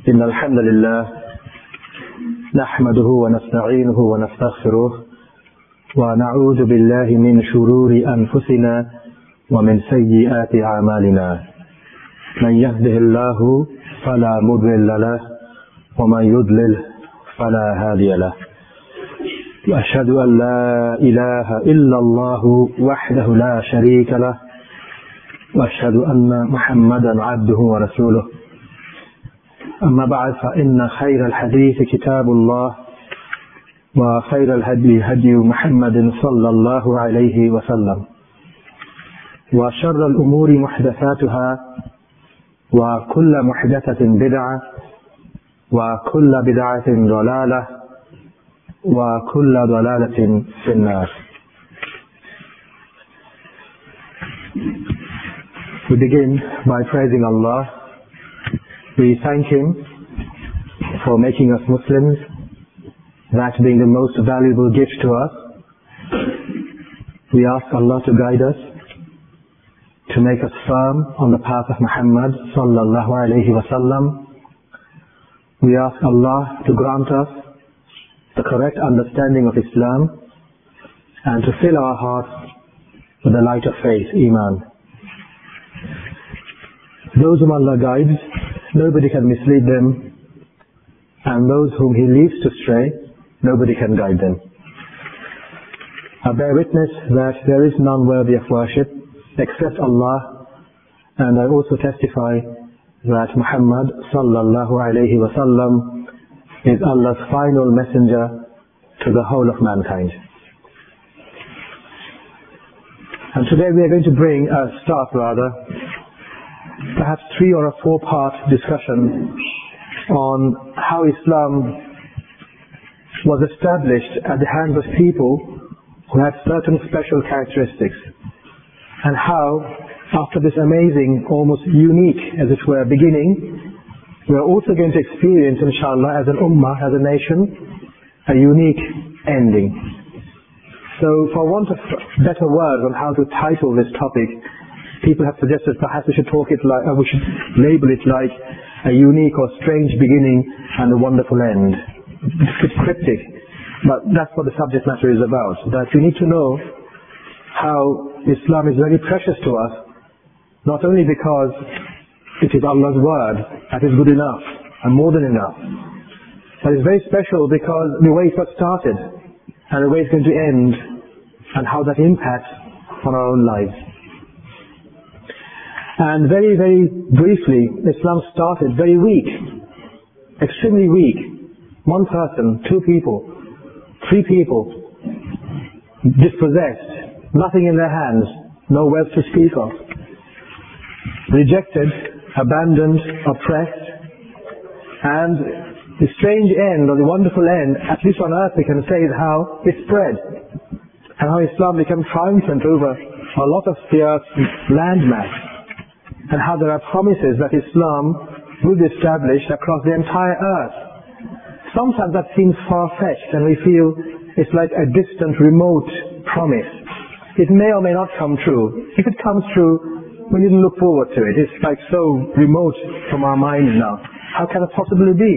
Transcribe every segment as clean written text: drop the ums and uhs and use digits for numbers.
إن الحمد لله نحمده ونستعينه ونستغفره ونعوذ بالله من شرور أنفسنا ومن سيئات أعمالنا من يهده الله فلا مضل له ومن يضلل فلا هادي له وأشهد أن لا إله إلا الله وحده لا شريك له وأشهد أن محمدا عبده ورسوله أما بعد فإن خير الحديث كتاب الله وخير الهدي هدي محمد صلى الله عليه وسلم وشر الأمور محدثاتها وكل محدثة بدعة وكل بدعة ضلالة وكل ضلالة في النار. We begin by praising Allah. We thank Him for making us Muslims, that being the most valuable gift to us. We ask Allah to guide us, to make us firm on the path of Muhammad sallallahu alayhi wa sallam. We ask Allah to grant us the correct understanding of Islam and to fill our hearts with the light of faith, Iman. Those whom Allah guides, nobody can mislead them, and those whom He leaves to stray, nobody can guide them. I bear witness that there is none worthy of worship except Allah, and I also testify that Muhammad sallallahu alayhi wa sallam is Allah's final messenger to the whole of mankind. And today we are going to bring perhaps 3 or a 4-part discussion on how Islam was established at the hands of people who had certain special characteristics, and how after this amazing, almost unique as it were beginning, we are also going to experience, inshallah, as an ummah, as a nation, a unique ending. So for want of better words on how to title this topic, people have suggested perhaps we should we should label it like a unique or strange beginning and a wonderful end. It's cryptic, but that's what the subject matter is about. That we need to know how Islam is very precious to us, not only because it is Allah's word that is good enough and more than enough, but it's very special because the way it was started and the way it's going to end and how that impacts on our own lives. And very, very briefly, Islam started very weak, extremely weak. 1 person, 2 people, 3 people, dispossessed, nothing in their hands, no wealth to speak of, rejected, abandoned, oppressed, and the strange end, or the wonderful end, at least on earth we can say, is how it spread, and how Islam became triumphant over a lot of the earth's landmass, and how there are promises that Islam will be established across the entire earth. Sometimes that seems far-fetched, and we feel it's like a distant, remote promise. It may or may not come true. If it comes true, we needn't look forward to it. It's like so remote from our minds now. How can it possibly be?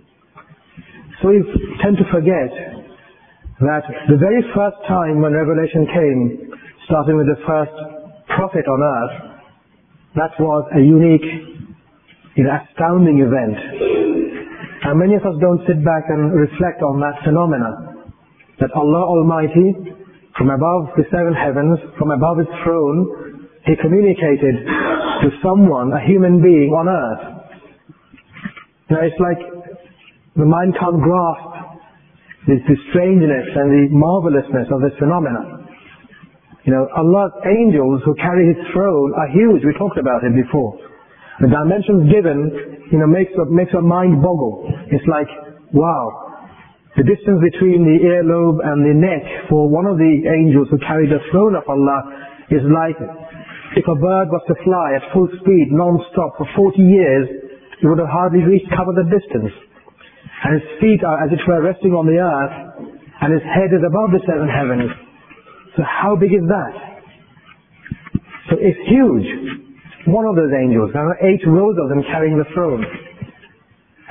So we tend to forget that the very first time when revelation came, starting with the first prophet on earth, that was a unique, astounding event. And many of us don't sit back and reflect on that phenomena. That Allah Almighty, from above the 7 heavens, from above His throne, He communicated to someone, a human being on earth. It's like the mind can't grasp the strangeness and the marvelousness of this phenomena. Allah's angels who carry His throne are huge. We talked about it before. The dimensions given, makes our mind boggle. It's like, wow. The distance between the earlobe and the neck for one of the angels who carry the throne of Allah is like if a bird was to fly at full speed, non-stop for 40 years, it would have hardly cover the distance. And his feet are as it were resting on the earth, and his head is above the 7 heavens. So how big is that? So it's huge. One of those angels, there are 8 rows of them carrying the throne.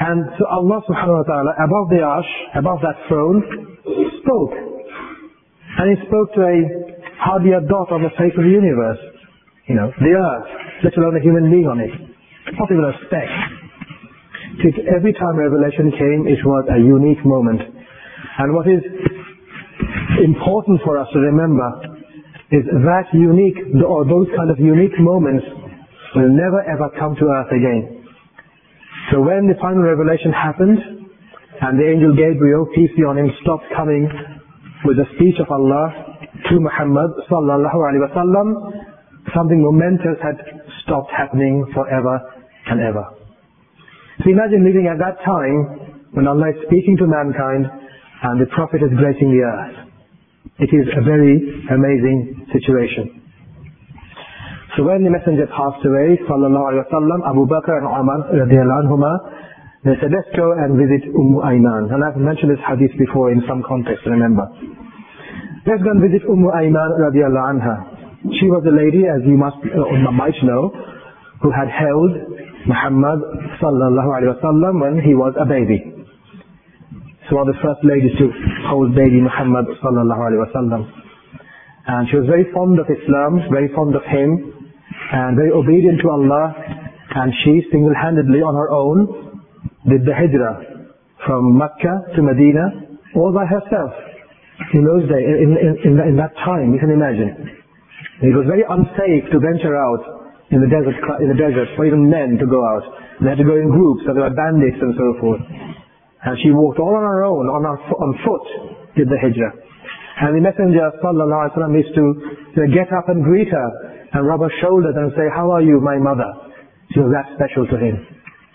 And so Allah subhanahu wa ta'ala, above the arsh, above that throne, spoke. And He spoke to hardly a dot on the face of the universe. The earth, let alone a human being on it. Not even a speck. Every time revelation came, it was a unique moment. And what is important for us to remember is that unique, or those kind of unique moments will never ever come to earth again. So when the final revelation happened, and the angel Gabriel, peace be on him, stopped coming with the speech of Allah to Muhammad sallallahu alaihi wasallam, something momentous had stopped happening forever and ever. So imagine living at that time when Allah is speaking to mankind and the Prophet is gracing the earth. It is a very amazing situation. So when the Messenger passed away, sallallahu alaihi wasallam, Abu Bakr and Umar radiallahu anhuma, they said, let's go and visit Ayman. And I've mentioned this hadith before in some context, remember. Let's go and visit Ayman radiallahu anha. She was a lady, as you might know, who had held Muhammad sallallahu alaihi wasallam when he was a baby. So one of the first ladies to hold baby Muhammad sallallahu alaihi wasallam. And she was very fond of Islam, very fond of him, and very obedient to Allah. And she single-handedly on her own did the hijrah from Mecca to Medina all by herself. In those days, in that time, you can imagine. It was very unsafe to venture out in the desert for even men to go out. They had to go in groups, so there were bandits and so forth. And she walked all on her own, on foot, did the hijrah. And the Messenger sallallahu alaihi wasallam used to get up and greet her and rub her shoulders and say, how are you, my mother? She was that special to him.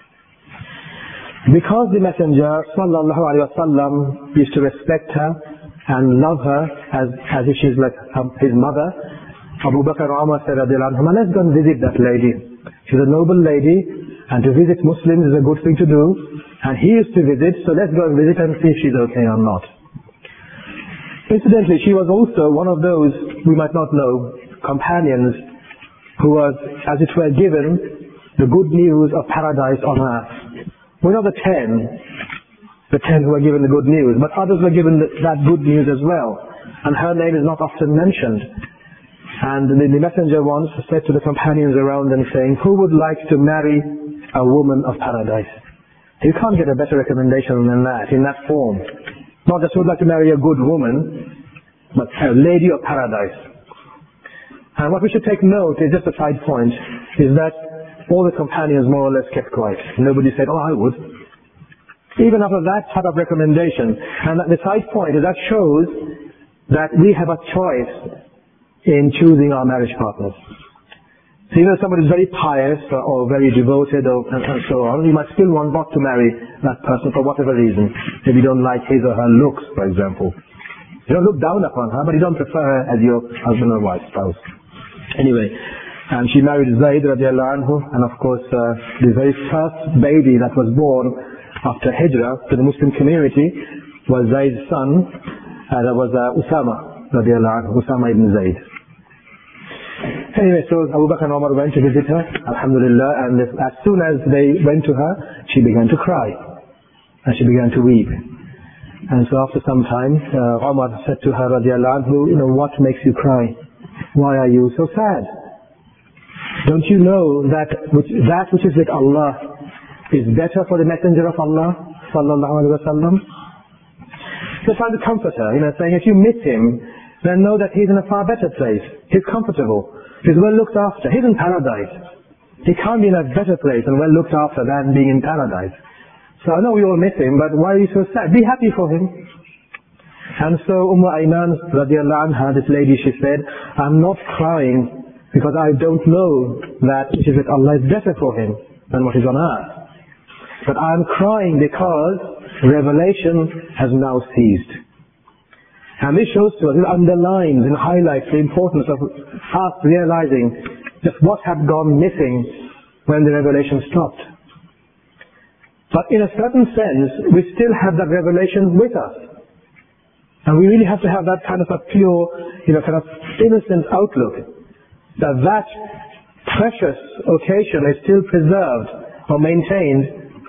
Because the Messenger sallallahu alaihi wasallam used to respect her and love her as if she's like his mother, Abu Bakr and Umar said, let's go and visit that lady. She's a noble lady, and to visit Muslims is a good thing to do. And he used to visit, so let's go and visit and see if she's okay or not. Incidentally, she was also one of those, we might not know, companions who was, as it were, given the good news of paradise on earth. We're not the 10 who were given the good news, but others were given that good news as well. And her name is not often mentioned. And the Messenger once said to the companions around them, saying, who would like to marry a woman of paradise? You can't get a better recommendation than that, in that form. Not just who would like to marry a good woman, but a lady of paradise. And what we should take note, is just a side point, is that all the companions more or less kept quiet. Nobody said, oh, I would. Even after that type of recommendation. And the side point is that shows that we have a choice in choosing our marriage partners. So even if somebody is very pious or very devoted and so on, you might still want not to marry that person for whatever reason. If you don't like his or her looks, for example. You don't look down upon her, but you don't prefer her as your husband or wife, spouse. Anyway, and she married Zayd radiallahu anhu, and of course the very first baby that was born after Hijrah to the Muslim community was Zayd's son, that was Usama radiallahu anhu, Usama ibn Zayd. Anyway, so Abu Bakr and Umar went to visit her, alhamdulillah, and as soon as they went to her, she began to cry. And she began to weep. And so after some time, Umar said to her, radiallahu anhu, what makes you cry? Why are you so sad? Don't you know that which is with Allah is better for the Messenger of Allah, sallallahu alaihi wasallam? So trying to comfort her, saying if you miss him, then know that he's in a far better place. He's comfortable. He's well looked after. He's in paradise. He can't be in a better place and well looked after than being in paradise. So I know we all miss him, but why are you so sad? Be happy for him. And so Ayman radiallahu anha, this lady, she said, I'm not crying because I don't know that which is with Allah is better for him than what is on earth. But I'm crying because revelation has now ceased. And this shows to us, it underlines and highlights the importance of us realizing just what had gone missing when the revelation stopped. But in a certain sense, we still have that revelation with us. And we really have to have that kind of a pure, kind of innocent outlook. That precious occasion is still preserved or maintained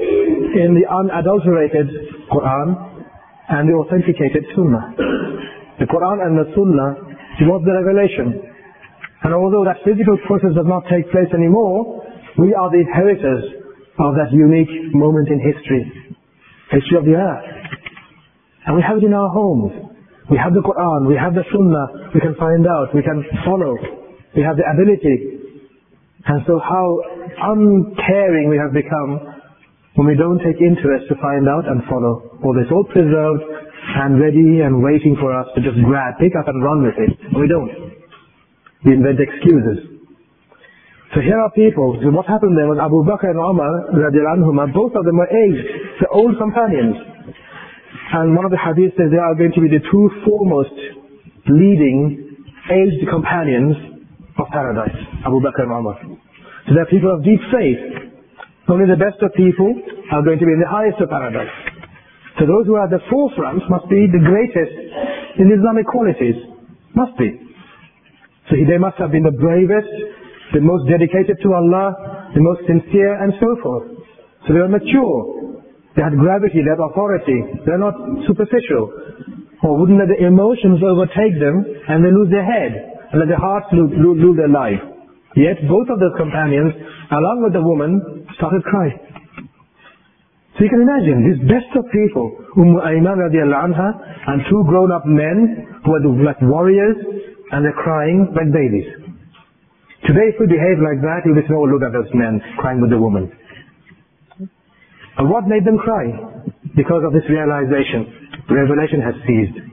in the unadulterated Quran and the authenticated Sunnah. The Quran and the Sunnah was the revelation. And although that physical process does not take place anymore, we are the inheritors of that unique moment in history of the earth. And we have it in our homes. We have the Quran, we have the Sunnah, we can find out, we can follow, we have the ability. And so how uncaring we have become when we don't take interest to find out and follow. All this all preserved and ready and waiting for us to just grab, pick up and run with it. And we don't. We invent excuses. So here are people, so what happened there was Abu Bakr and Umar, radiallahu anhuma, both of them were aged, the old companions. And one of the hadiths says they are going to be the two foremost leading aged companions of paradise, Abu Bakr and Umar. So they are people of deep faith. Only the best of people are going to be in the highest of paradise. So those who are at the forefront must be the greatest in Islamic qualities. Must be. So they must have been the bravest, the most dedicated to Allah, the most sincere and so forth. So they were mature. They had gravity, they had authority. They're not superficial. Or wouldn't let the emotions overtake them and they lose their head and let their hearts lose their life. Yet both of those companions, along with the woman, started crying. So you can imagine, these best of people, Ayman radiallahu anha and two grown-up men who are like warriors and they're crying like babies. Today if we behave like that, you'll be saying, oh look at those men crying with the woman. And what made them cry? Because of this realization. Revelation has ceased.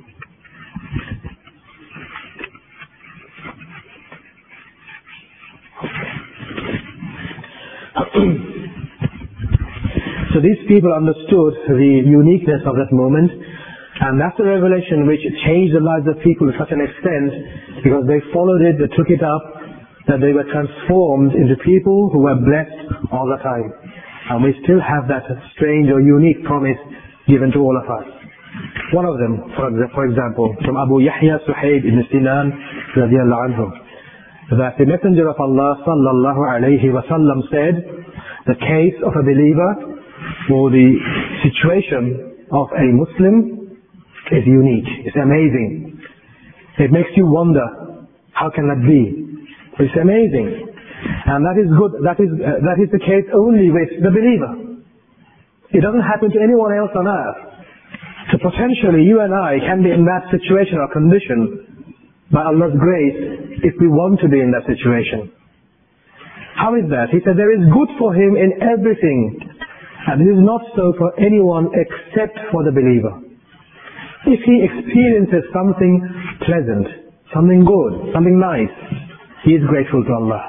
So these people understood the uniqueness of that moment, and that's the revelation which changed the lives of people to such an extent, because they followed it, they took it up, that they were transformed into people who were blessed all the time. And we still have that strange or unique promise given to all of us. One of them, for example, from Abu Yahya Suhaib ibn Sinan radiallahu anhu, that the Messenger of Allah sallallahu alayhi wa sallam said, the case of a believer or the situation of a Muslim is unique, it's amazing. It makes you wonder, how can that be? It's amazing. And that is good, that is the case only with the believer. It doesn't happen to anyone else on earth. So potentially you and I can be in that situation or condition by Allah's grace if we want to be in that situation. How is that? He said there is good for him in everything, and it is not so for anyone except for the believer. If he experiences something pleasant, something good, something nice, he is grateful to Allah.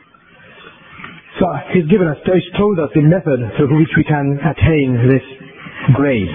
So he's told us the method through which we can attain this grade.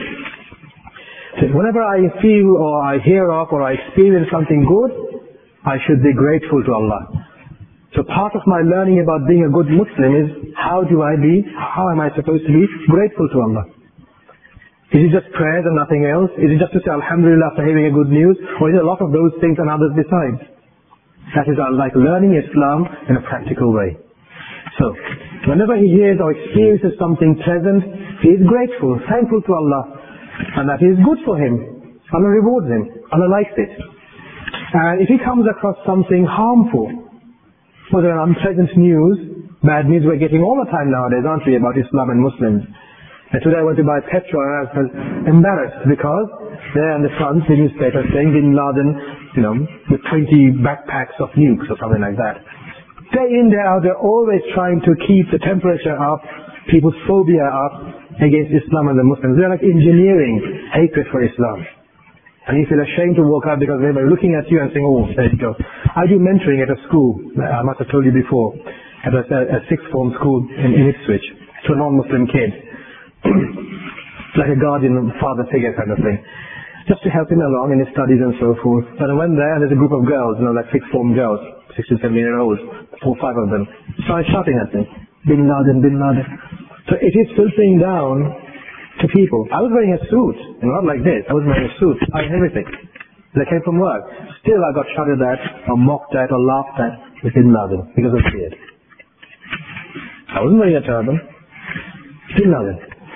So whenever I feel or I hear of or I experience something good, I should be grateful to Allah. So part of my learning about being a good Muslim is how am I supposed to be grateful to Allah? Is it just prayers and nothing else? Is it just to say Alhamdulillah after hearing a good news? Or is it a lot of those things and others besides? That is like learning Islam in a practical way. So, whenever he hears or experiences something pleasant, he is grateful, thankful to Allah, and that is good for him. Allah rewards him. Allah likes it. And if he comes across something harmful, whether unpleasant news, bad news we're getting all the time nowadays, aren't we, about Islam and Muslims. And today I went to buy petrol and I felt embarrassed because there in the front, the newspaper saying Bin Laden, with 20 backpacks of nukes or something like that. Day in, day out, they're always trying to keep the temperature up, people's phobia up against Islam and the Muslims. They're like engineering hatred for Islam. And you feel ashamed to walk out because they're looking at you and saying, oh, there you go. I do mentoring at a school, I must have told you before, at a sixth form school in Ipswich, to a non-Muslim kid. Like a guardian father figure kind of thing. Just to help him along in his studies and so forth. But I went there and there's a group of girls, like sixth form girls, 16, 17-year-olds, 4 or 5 of them, started shouting at me, Bin Laden, Bin Laden. So it is filtering down to people. I was wearing a suit, and not like this, I was wearing a suit, I had everything. They came from work. Still I got shouted at, or mocked at, or laughed at with Bin Laden, because of beard. I wasn't wearing a turban. Bin Laden.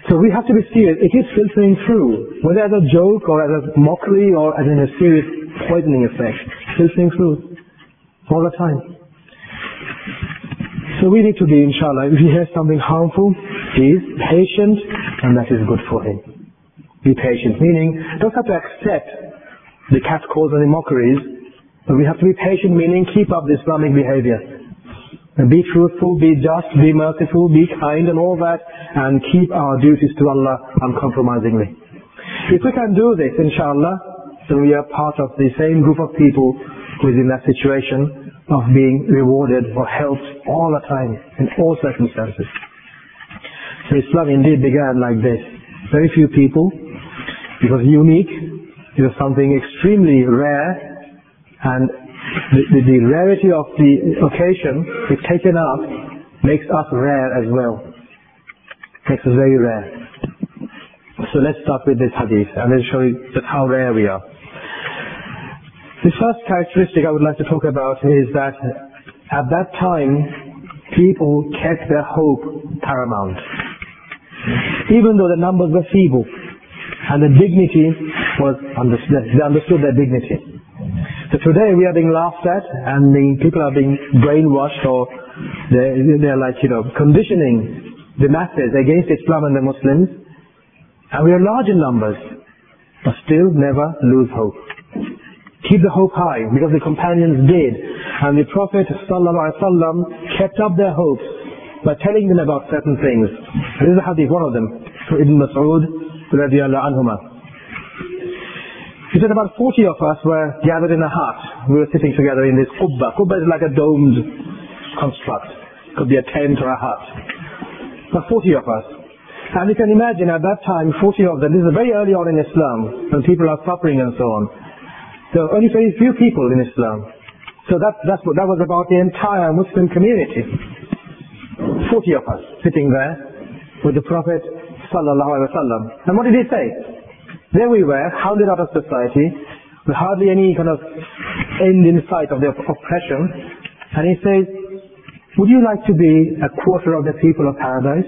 So we have to be serious. It is filtering through, whether as a joke or as a mockery or as in a serious poisoning effect, filtering through all the time. So we need to be, inshallah, if he hears something harmful, he is patient, and that is good for him. Be patient, meaning don't have to accept the catcalls and the mockeries, but we have to be patient, meaning keep up the Islamic behavior. And be truthful, be just, be merciful, be kind and all that, and keep our duties to Allah uncompromisingly. If we can do this, inshallah, then we are part of the same group of people who is in that situation of being rewarded or helped all the time, in all circumstances. So Islam indeed began like this. Very few people. It was unique. It was something extremely rare, and the rarity of the occasion, if taken up, makes us rare as well. Makes us very rare. So let's start with this hadith, and then show you just how rare we are. The first characteristic I would like to talk about is that at that time, people kept their hope paramount. Even though the numbers were feeble, and the dignity was understood, they understood their dignity. So today we are being laughed at, and the people are being brainwashed, or they're like, conditioning the masses against Islam and the Muslims. And we are large in numbers, but still never lose hope. Keep the hope high, because the companions did. And the Prophet ﷺ kept up their hopes by telling them about certain things. This is a hadith, one of them, from Ibn Mas'ud radiyallahu anhuma. He said about 40 of us were gathered in a hut. We were sitting together in this qubba. Qubba is like a domed construct. Could be a tent or a hut. About 40 of us. And you can imagine at that time, 40 of them, this is very early on in Islam, when people are suffering and so on. So only very few people in Islam. So that was about the entire Muslim community. 40 of us sitting there with the Prophet sallallahu alaihi wasallam. And what did he say? There we were, hounded out of society, with hardly any kind of end in sight of the oppression. And he says, would you like to be a quarter of the people of paradise?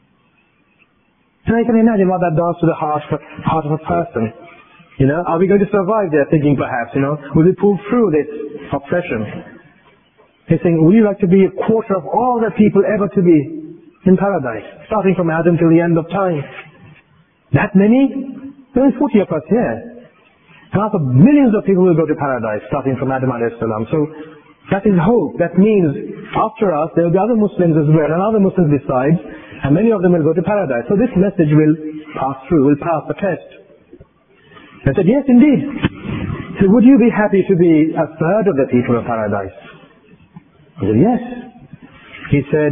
And I can imagine what that does to the heart of a person. Are we going to survive there, thinking perhaps, will we pull through this oppression? He's saying, would you like to be a quarter of all the people ever to be in paradise, starting from Adam till the end of time? That many? There are 40 of us here. And after millions of people will go to paradise, starting from Adam alayhi salam. So that is hope. That means after us, there will be other Muslims as well, and other Muslims besides, and many of them will go to paradise. So this message will pass through, will pass the test. I said, yes, indeed. So would you be happy to be a third of the people of paradise? I said, yes. He said,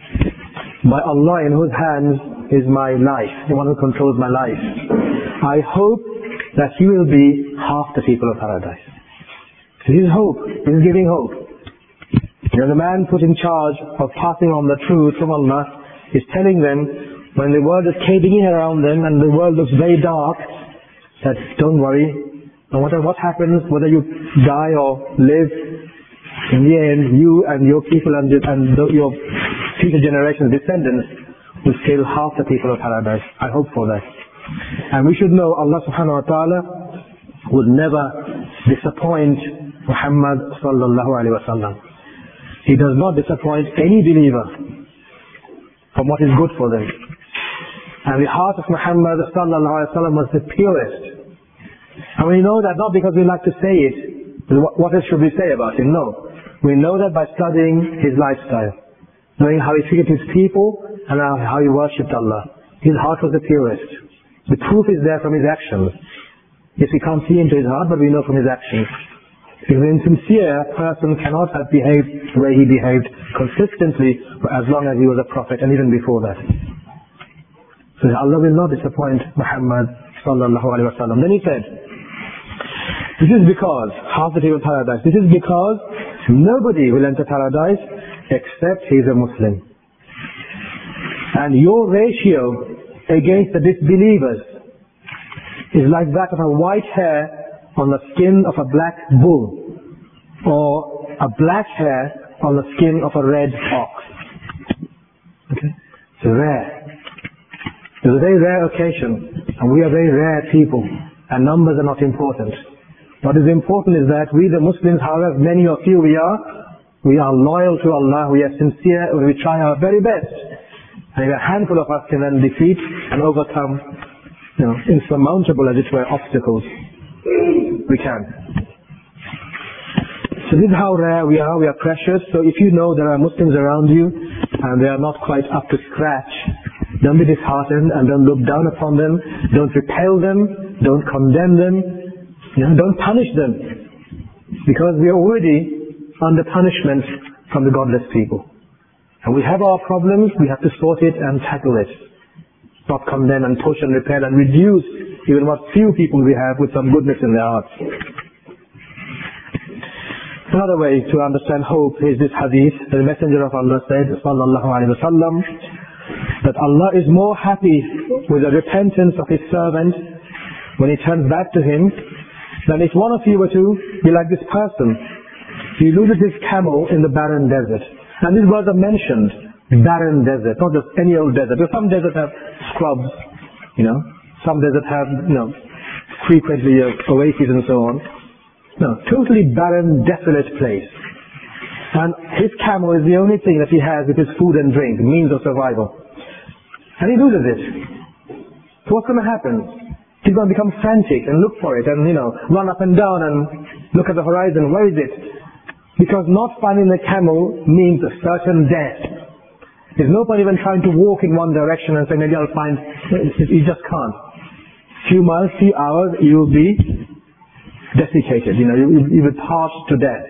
by Allah in whose hands is my life, the one who controls my life, I hope that you will be half the people of paradise. So this is hope. This is giving hope. The man put in charge of passing on the truth from Allah is telling them, when the world is caving in around them and the world looks very dark, that don't worry, no matter what happens, whether you die or live, in the end, you and your people and your future generations, descendants, will still half the people of paradise. I hope for that. And we should know Allah subhanahu wa ta'ala would never disappoint Muhammad sallallahu alaihi wasallam. He does not disappoint any believer from what is good for them. And the heart of Muhammad sallallahu alaihi wasallam was the purest. And we know that not because we like to say it, what else should we say about him? No. We know that by studying his lifestyle, knowing how he treated his people and how he worshipped Allah. His heart was the purest. The proof is there from his actions. Yes, we can't see into his heart, but we know from his actions. Because an insincere person cannot have behaved the way he behaved consistently for as long as he was a prophet, and even before that. So Allah will not disappoint Muhammad sallallahu alaihi wasallam. Then he said, this is because, half the people of paradise, this is because nobody will enter paradise except he is a Muslim. And your ratio against the disbelievers is like that of a white hair on the skin of a black bull, or a black hair on the skin of a red ox. Okay? It's rare. It's a very rare occasion, and we are very rare people, and numbers are not important. What is important is that we the Muslims, however many or few we are loyal to Allah, we are sincere, and we try our very best. And a handful of us can then defeat and overcome, insurmountable, as it were, obstacles. We can. So this is how rare we are precious. So if you know there are Muslims around you, and they are not quite up to scratch, don't be disheartened and don't look down upon them, don't repel them, don't condemn them, don't punish them. Because we are already under punishment from the godless people. And we have our problems, we have to sort it and tackle it. Not condemn and push and repel and reduce even what few people we have with some goodness in their hearts. Another way to understand hope is this hadith. The Messenger of Allah said, sallallahu alaihi wasallam, that Allah is more happy with the repentance of His servant when he turns back to Him than if one of you were to be like this person. He loses his camel in the barren desert. And these words are mentioned, barren desert, not just any old desert. Some deserts have scrubs, some deserts have, frequently oases and so on. No, totally barren, desolate place. And his camel is the only thing that he has with his food and drink, means of survival. And he loses it. So what's going to happen? He's going to become frantic and look for it and, run up and down and look at the horizon. Where is it? Because not finding the camel means a certain death. There's no point even trying to walk in one direction and say, maybe I'll find... You just can't. Few miles, few hours, you will be desiccated. You will pass to death.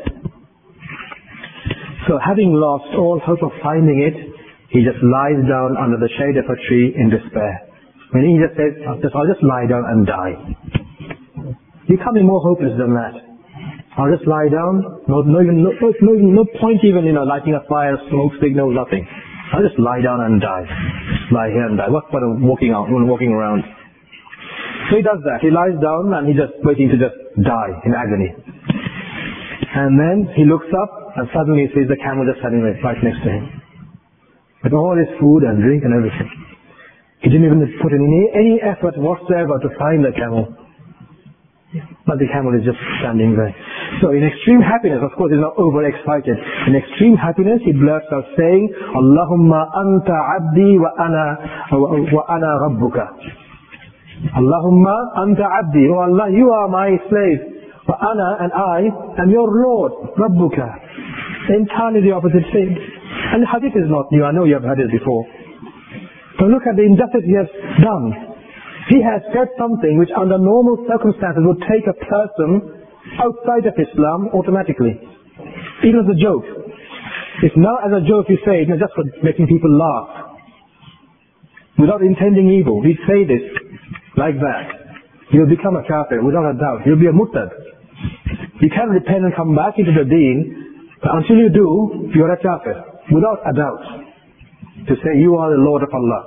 So having lost all hope of finding it, he just lies down under the shade of a tree in despair. Meaning he just says, I'll just lie down and die. You can't be more hopeless than that. I'll just lie down, no point even, lighting a fire, smoke signal, nothing. I'll just lie down and die. Lie here and die. What's the point of walking around? So he does that. He lies down and he's just waiting to just die in agony. And then he looks up and suddenly he sees the camel just standing right next to him. With all his food and drink and everything. He didn't even put in any effort whatsoever to find the camel. But the camel is just standing there. So in extreme happiness, of course he's not overexcited. In extreme happiness he blurts out saying, Allahumma anta abdi wa ana rabbuka. Allahumma anta abdi. Oh Allah, you are my slave. Wa ana, and I am your Lord. Rabbuka. Entirely the opposite thing. And the hadith is not new. I know you have heard it before. But look at the injustice he has done. He has said something which under normal circumstances would take a person outside of Islam automatically. Even as a joke. If now as a joke you say it, just for making people laugh. Without intending evil. He'd say this like that. You'll become a kafir without a doubt. You'll be a murtad. You can repent and come back into the deen, but until you do, you're a kafir. Without a doubt. To say you are the Lord of Allah.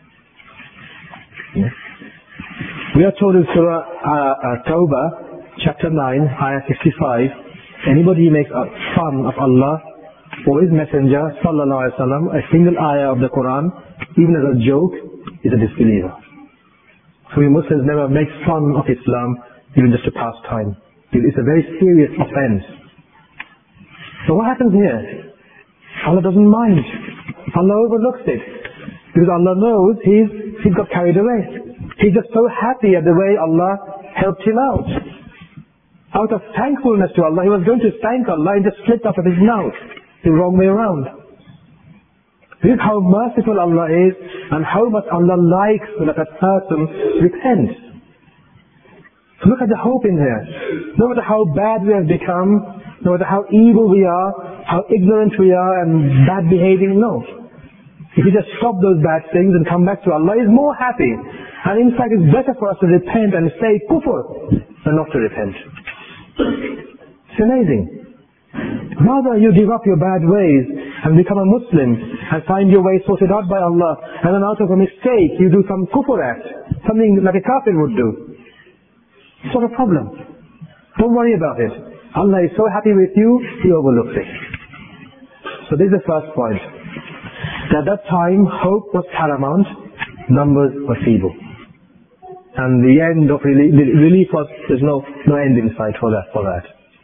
Yeah. We are told in Surah Tawbah, chapter 9, ayah 65, anybody who makes fun of Allah or His Messenger, sallallahu alaihi wasallam, a single ayah of the Quran, even as a joke, is a disbeliever. So we Muslims never make fun of Islam, even just to pass time. It's a very serious offense. So what happens here? Allah doesn't mind. Allah overlooks it. Because Allah knows he's got carried away. He's just so happy at the way Allah helped him out. Out of thankfulness to Allah, he was going to thank Allah and just slipped out of his mouth. The wrong way around. This is how merciful Allah is and how much Allah likes that a person repents. So look at the hope in here. No matter how bad we have become, no matter how evil we are, how ignorant we are and bad behaving, no. If we just stop those bad things and come back to Allah, He is more happy. And in fact, it's better for us to repent and say kufr than not to repent. It's amazing. Rather you give up your bad ways and become a Muslim and find your way sorted out by Allah, and then out of a mistake you do some kufr act, something like a kafir would do. It's not a problem. Don't worry about it. Allah is so happy with you, He overlooks it. So this is the first point. At that time, hope was paramount. numbers were feeble. And the end of relief was, there's no end in sight for that.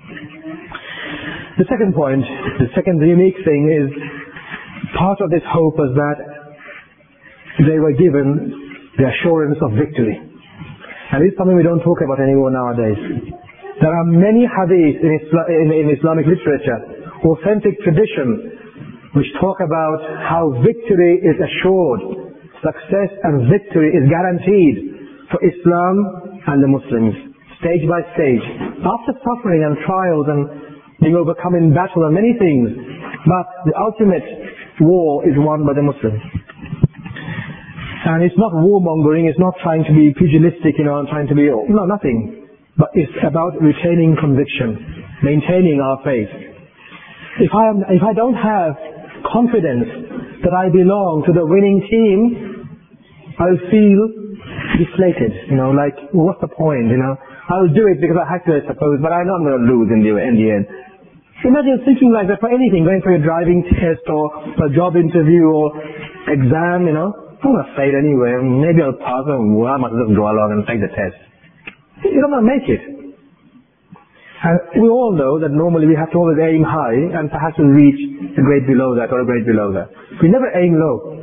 The second point, the second unique thing is, part of this hope was that they were given the assurance of victory. And this is something we don't talk about anymore nowadays. There are many hadiths in Islamic literature, authentic tradition, which talk about how victory is assured, success and victory is guaranteed for Islam and the Muslims, stage by stage, after suffering and trials and being overcome in battle and many things. But the ultimate war is won by the Muslims. And it's not warmongering, it's not trying to be pugilistic, and trying to be, no, nothing. But it's about retaining conviction, maintaining our faith. If I don't have confidence that I belong to the winning team, I'll feel deflated, like, what's the point, I'll do it because I have to, I suppose, but I know I'm going to lose in the end. Imagine thinking like that for anything, going for a driving test or a job interview or exam, I'm going to fail anyway, maybe I'll pass, or I might just go along and take the test. You're not going to make it. And we all know that normally we have to always aim high and perhaps we'll reach a grade below that or a grade below that. We never aim low.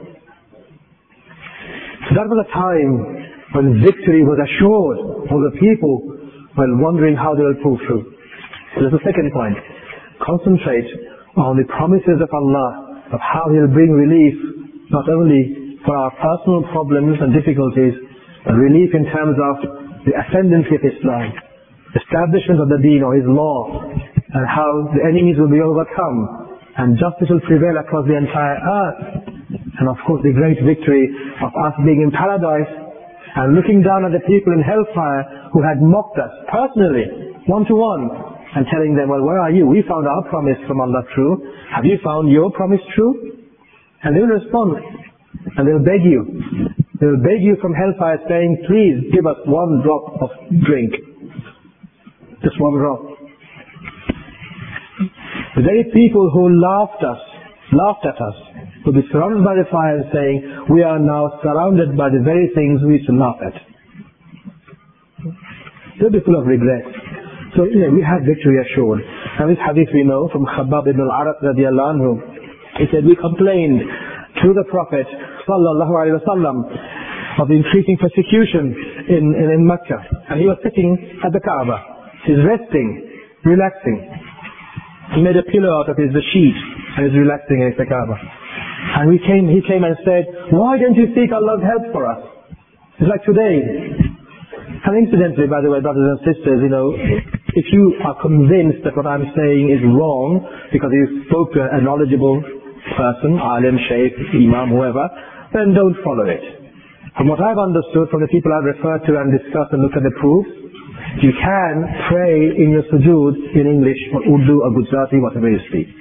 So that was a time when victory was assured for the people while wondering how they will pull through. So that's the second point. Concentrate on the promises of Allah, of how He will bring relief, not only for our personal problems and difficulties, but relief in terms of the ascendancy of Islam, establishment of the deen or His law, and how the enemies will be overcome, and justice will prevail across the entire earth. And of course the great victory of us being in paradise and looking down at the people in hellfire who had mocked us personally, one-to-one, and telling them, well, where are you? We found our promise from Allah true. Have you found your promise true? And they will respond. And they'll beg you. They'll beg you from hellfire saying, please give us one drop of drink. Just one drop. The very people who laughed at us, will be surrounded by the fire and saying, we are now surrounded by the very things we used to laugh at. They'll be full of regret. So we have victory assured. And this hadith we know from Khabbab ibn al-Arat radiallahu anhu. He said, we complained to the Prophet sallallahu alaihi wasallam of the increasing persecution in Mecca. And he was sitting at the Kaaba. He's resting, relaxing. He made a pillow out of the sheet and is relaxing at the Kaaba. And he came and said, why don't you seek Allah's help for us? It's like today. And incidentally, by the way, brothers and sisters, if you are convinced that what I'm saying is wrong because you spoke to a knowledgeable person, alim, shaykh, imam, whoever, then don't follow it. From what I've understood from the people I've referred to and discussed and looked at the proofs, you can pray in your sujood in English or Urdu or Gujarati, whatever you speak.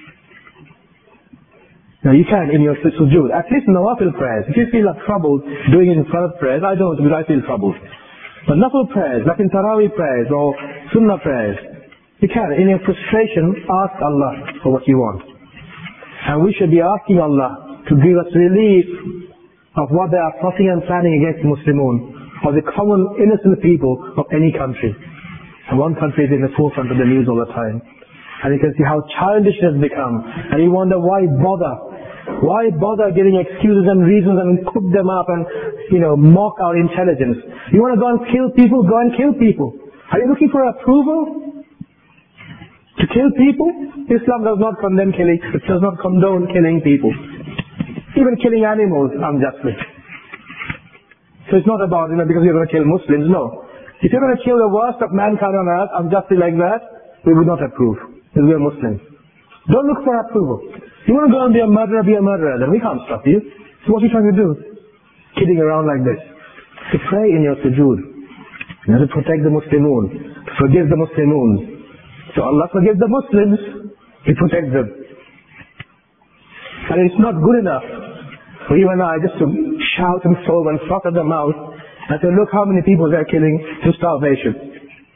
Now you can in your sujood, at least nawafil prayers. If you feel troubled doing it in front of prayers, I don't because I feel troubled. But nafil prayers, like in Tarawih prayers or Sunnah prayers, you can, in your frustration, ask Allah for what you want. And we should be asking Allah to give us relief of what they are plotting and planning against Muslimun, or the common innocent people of any country. And one country is in the forefront of the news all the time. And you can see how childish it has become. And you wonder, why bother? Why bother giving excuses and reasons and cook them up and, mock our intelligence? You want to go and kill people? Go and kill people. Are you looking for approval? To kill people? Islam does not condemn killing. It does not condone killing people. Even killing animals unjustly. So it's not about, because you're going to kill Muslims. No. If you're going to kill the worst of mankind on earth unjustly like that, we would not approve. Because we are Muslims. Don't look for approval. You want to go and be a murderer, then we can't stop you. So what are you trying to do? Kidding around like this. To pray in your sujood. To protect the Muslimun. To forgive the Muslimun. So Allah forgives the Muslims. He protects them. And it's not good enough for you and I just to shout and foam and froth at the mouth and say, look how many people they're killing to starvation.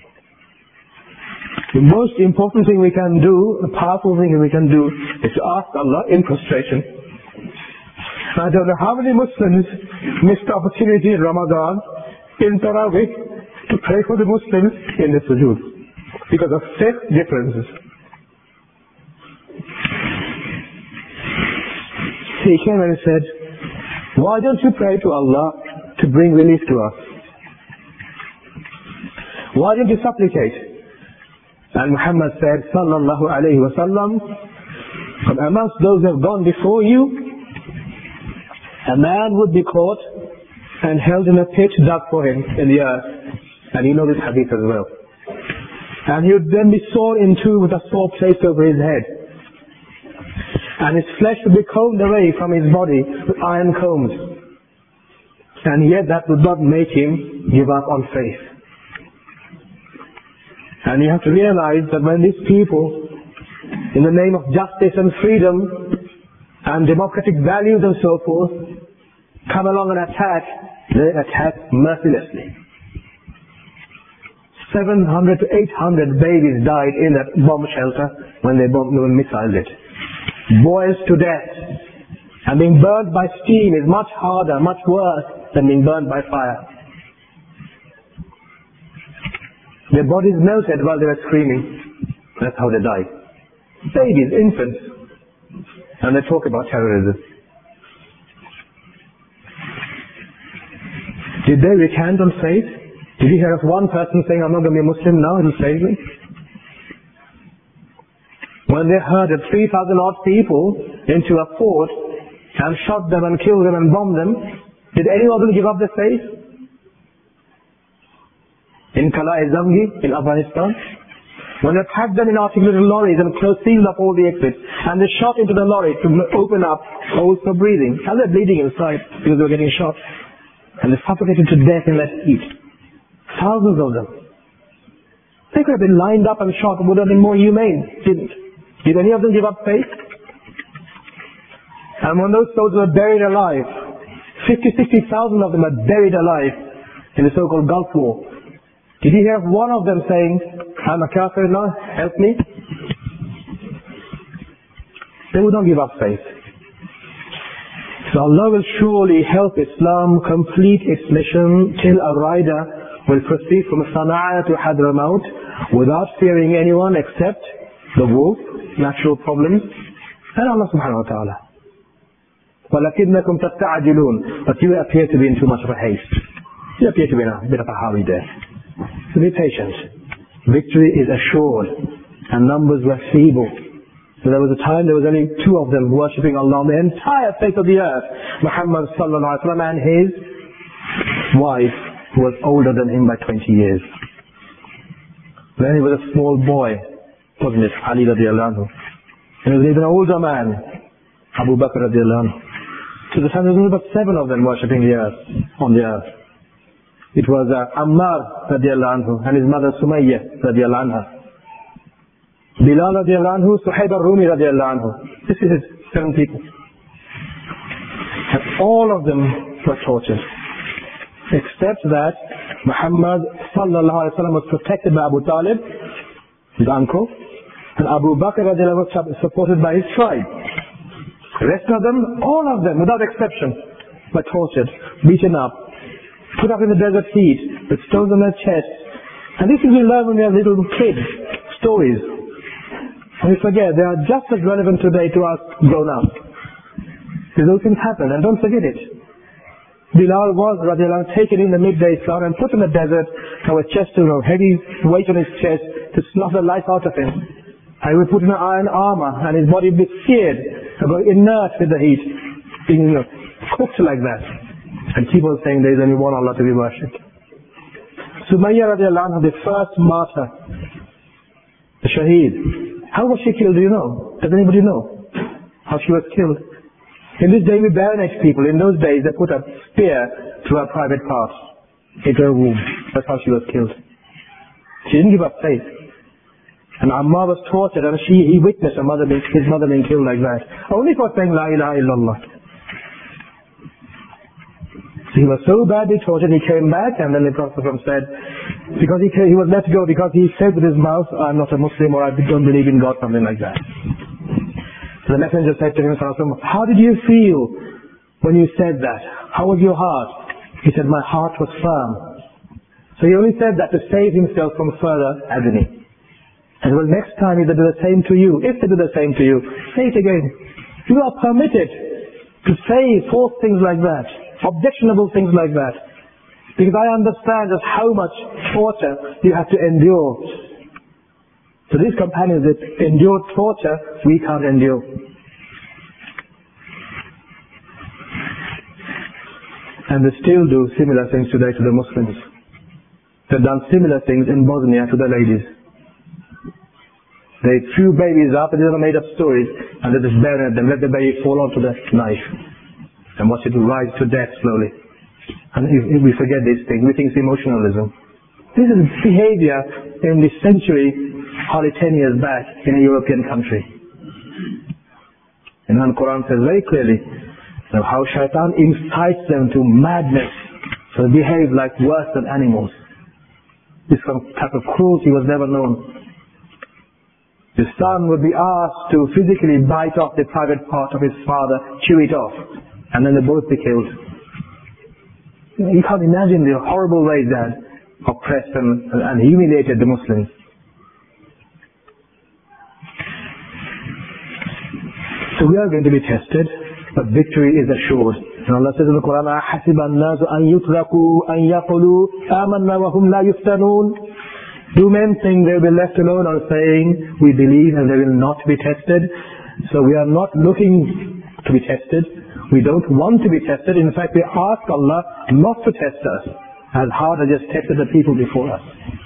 The most important thing we can do, the powerful thing we can do, is to ask Allah in prostration. I don't know how many Muslims missed the opportunity in Ramadan, in Taraweeh, to pray for the Muslims in the sujood, because of faith differences. He came and said, why don't you pray to Allah to bring relief to us? Why don't you supplicate? And Muhammad said, sallallahu alayhi wa sallam, from amongst those who have gone before you, a man would be caught and held in a pit dug for him in the earth. And you know this hadith as well. And he would then be sawn in two with a saw placed over his head. And his flesh would be combed away from his body with iron combs. And yet that would not make him give up on faith. And you have to realize that when these people, in the name of justice and freedom and democratic values and so forth, come along and attack, they attack mercilessly. 700 to 800 babies died in that bomb shelter when they missiled it. Boils to death. And being burned by steam is much harder, much worse than being burned by fire. Their bodies melted while they were screaming. That's how they died. Babies, infants. And they talk about terrorism. Did they recant on faith? Did you hear of one person saying, I'm not going to be a Muslim now, it'll save me? When they herded 3,000 odd people into a fort and shot them and killed them and bombed them, did any of them give up their faith? In Kala-e-Zangi, in Afghanistan, when they packed them in articulated lorries and sealed up all the exits, and they shot into the lorry to open up holes for breathing, and they're bleeding inside because they were getting shot, and they suffocated to death in that heat. Thousands of them. They could have been lined up and shot, would have been more humane. Didn't. Did any of them give up faith? And when those soldiers were buried alive, 50,000, 60,000 of them were buried alive in the so-called Gulf War. Did you hear of one of them saying, I'm a kafir now, help me? They would not give up faith. So Allah will surely help Islam complete its mission till a rider will proceed from Sana'a to Hadramaut without fearing anyone except the wolf, natural problems, and Allah subhanahu wa ta'ala. وَلَكِنَّكُمْ تَسْتَعْجِلُونَ. But you appear to be in too much of a haste. You appear to be in a bit of a hurry there. So be patient. Victory is assured. And numbers were feeble. So there was a time there was only two of them worshipping Allah on the entire face of the earth. Muhammad sallallahu alaihi wasallam and his wife, who was older than him by 20 years. Then he was a small boy, wasn't it? Ali radiallahu anhu. And he was even an older man, Abu Bakr radiallahu anhu. So the time there was about 7 of them worshipping the earth, on the earth. It was Ammar radiallahu anhu and his mother Sumayya radiallahu anha. Bilal radiallahu anhu, Suhaib al-Rumi radiallahu anhu. This is 7 people. And all of them were tortured. Except that Muhammad sallallahu alaihi wasallam was protected by Abu Talib, his uncle, and Abu Bakr radiallahu anhu was supported by his tribe. The rest of them, all of them, without exception, were tortured, beaten up, put up in the desert heat, with stones on their chests. And this is we learn when we are little kids, stories. And we forget, they are just as relevant today to us grown-ups. Because those things happen, and don't forget it. Bilal was, radiallahu anhu, taken in the midday sun and put in the desert, and with chest to heavy weight on his chest to snuff the life out of him. And he would put in an iron armor, and his body would be seared, and go inert with the heat, being cooked like that. And people saying there is only one Allah to be worshipped. Sumayya radiallahu anha, the first martyr, the shaheed. How was she killed, do you know? Does anybody know how she was killed? In this day we bayonet people. In those days they put a spear through her private parts, into her womb. That's how she was killed. She didn't give up faith. And Ammar was tortured, and he witnessed his mother being killed like that. Only for saying La ilaha illallah. So he was so badly tortured, he came back, and then the Prophet said, because he was let go because he said with his mouth, I'm not a Muslim, or I don't believe in God, something like that. So the messenger said to him, how did you feel when you said that? How was your heart? He said, my heart was firm. So he only said that to save himself from further agony. And well, next time if they do the same to you, if they do the same to you, say it again. You are permitted to say false things like that, objectionable things like that. Because I understand just how much torture you have to endure. So these companions that endured torture, we can't endure. And they still do similar things today to the Muslims. They've done similar things in Bosnia to the ladies. They threw babies up, and these are made up stories, and they just bury them, let the baby fall onto the knife, and watch it rise to death slowly. And if we forget these things, we think it's emotionalism. This is behavior in this century, hardly 10 years back, in a European country. And the Quran says very clearly, how shaitan incites them to madness, so they behave like worse than animals. This type of cruelty was never known. The son would be asked to physically bite off the private part of his father, chew it off, and then they both be killed. You can't imagine the horrible ways that oppressed and humiliated the Muslims. So we are going to be tested, but victory is assured. And Allah says in the Quran, أَحَسِبَ النَّاسُ أَن يُتْرَكُوا أَن يَقُولُوا آمَنَّا وَهُمْ لَا يُفْتَنُونَ. Do men think they will be left alone or saying, we believe and they will not be tested? So we are not looking to be tested. We don't want to be tested. In fact, we ask Allah not to test us as hard as just tested the people before us.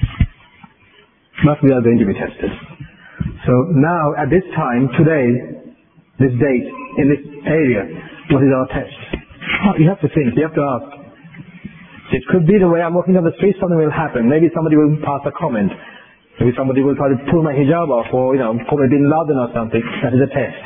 But we are going to be tested. So now, at this time, today, this date, in this area, what is our test? You have to think, you have to ask. It could be the way I'm walking down the street, something will happen. Maybe somebody will pass a comment. Maybe somebody will try to pull my hijab off, or, call me Bin Laden or something. That is a test.